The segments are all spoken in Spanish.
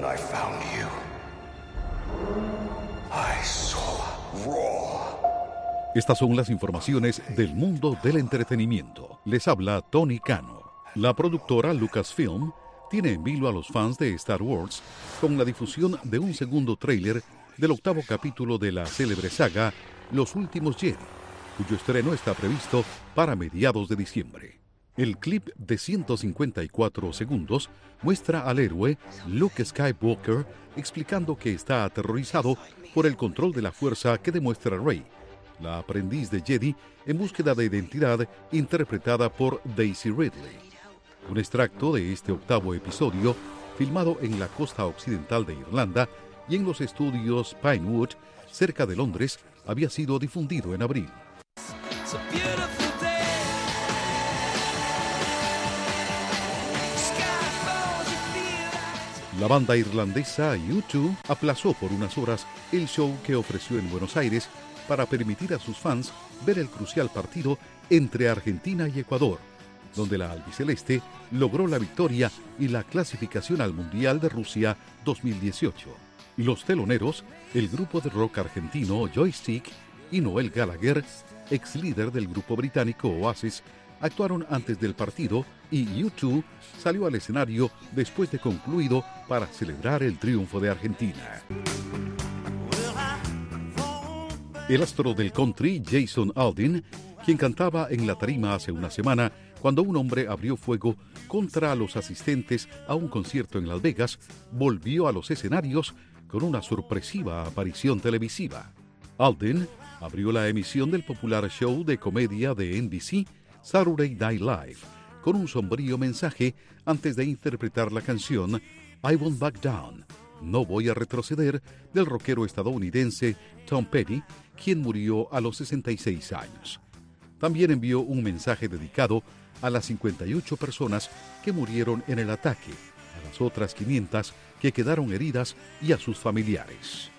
I found you, I saw Raw. Estas son las informaciones del mundo del entretenimiento. Les habla Tony Cano. La productora Lucasfilm tiene en vilo a los fans de Star Wars con la difusión de un segundo tráiler del 8º capítulo de la célebre saga Los Últimos Jedi, cuyo estreno está previsto para mediados de diciembre. El clip de 154 segundos muestra al héroe Luke Skywalker explicando que está aterrorizado por el control de la fuerza que demuestra Rey, la aprendiz de Jedi en búsqueda de identidad interpretada por Daisy Ridley. Un extracto de este 8º episodio, filmado en la costa occidental de Irlanda y en los estudios Pinewood, cerca de Londres, había sido difundido en abril. La banda irlandesa U2 aplazó por unas horas el show que ofreció en Buenos Aires para permitir a sus fans ver el crucial partido entre Argentina y Ecuador, donde la albiceleste logró la victoria y la clasificación al Mundial de Rusia 2018. Los teloneros, el grupo de rock argentino Joystick y Noel Gallagher, ex líder del grupo británico Oasis, actuaron antes del partido y U2 salió al escenario después de concluido para celebrar el triunfo de Argentina. El astro del country, Jason Aldean, quien cantaba en la tarima hace una semana cuando un hombre abrió fuego contra los asistentes a un concierto en Las Vegas, volvió a los escenarios con una sorpresiva aparición televisiva. Aldean abrió la emisión del popular show de comedia de NBC, Saturday Night Live, con un sombrío mensaje antes de interpretar la canción I Won't Back Down, No Voy a Retroceder, del rockero estadounidense Tom Petty, quien murió a los 66 años. También envió un mensaje dedicado a las 58 personas que murieron en el ataque, a las otras 500 que quedaron heridas y a sus familiares.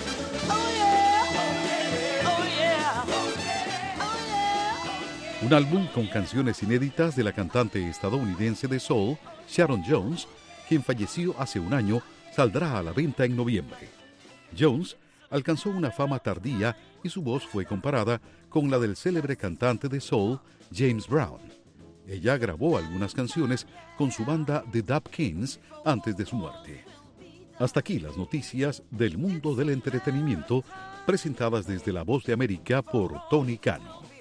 Un álbum con canciones inéditas de la cantante estadounidense de soul, Sharon Jones, quien falleció hace un año, saldrá a la venta en noviembre. Jones alcanzó una fama tardía y su voz fue comparada con la del célebre cantante de soul, James Brown. Ella grabó algunas canciones con su banda The Dap Kings antes de su muerte. Hasta aquí las noticias del mundo del entretenimiento, presentadas desde La Voz de América por Tony Cano.